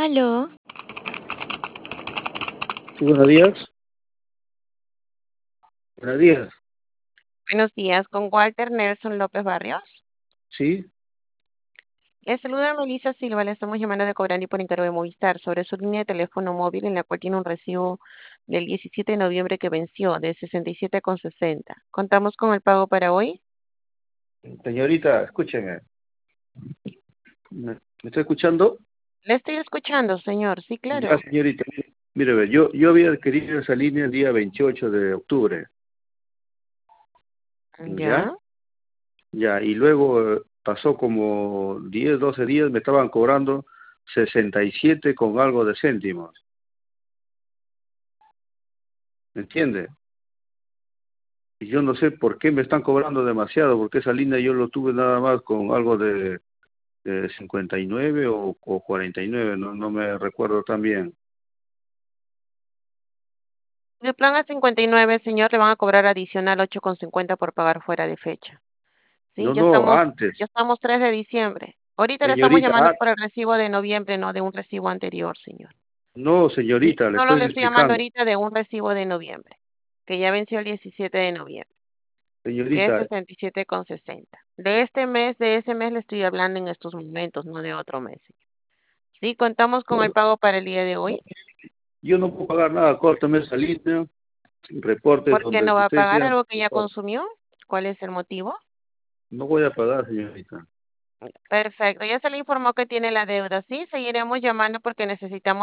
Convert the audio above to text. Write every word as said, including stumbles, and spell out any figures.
Aló, Sí, buenos días. Buenos días. buenos días, con Walter Nelson López Barrios. Sí, Le saluda Melissa Silva, le estamos llamando de Cobrani por encargo de Movistar sobre su línea de teléfono móvil en la cual tiene un recibo del diecisiete de noviembre que venció de sesenta y siete con sesenta. ¿Contamos con el pago para hoy? señorita, escúcheme. ¿Me, me está escuchando? Le estoy escuchando, señor. Sí, Ya, claro. señorita. Mire, mire, ve, yo, yo había adquirido esa línea el día veintiocho de octubre. ¿Ya? Ya. Ya, y luego eh, pasó como diez, doce días, me estaban cobrando sesenta y siete con algo de céntimos. ¿Me entiende? Y yo no sé por qué me están cobrando demasiado, porque esa línea yo lo tuve nada más con algo de, de cincuenta y nueve o, o cuarenta y nueve, no, no me recuerdo tan bien. De plan a cincuenta y nueve, señor, le van a cobrar adicional ocho con cincuenta por pagar fuera de fecha. Sí, No, ya no, estamos, ya antes. estamos tres de diciembre. Ahorita le estamos Señorita, llamando ah, por el recibo de noviembre, no de un recibo anterior, señor. no, Sí, señorita, le solo le estoy estoy llamando explicando. ahorita de un recibo de noviembre, que ya venció el diecisiete de noviembre, que es Señorita, sesenta y siete con sesenta. De este mes, de ese mes le estoy hablando en estos momentos, no de otro mes, señor. Sí, contamos con el no, pago para el día de hoy. yo no puedo pagar nada, córtame esa línea, reporte ¿Por qué donde no va a usted pagar quiera, algo que por ya favor. consumió? ¿Cuál es el motivo? No voy a pagar, señorita. Perfecto, ya se le informó que tiene la deuda. Sí, seguiremos llamando porque necesitamos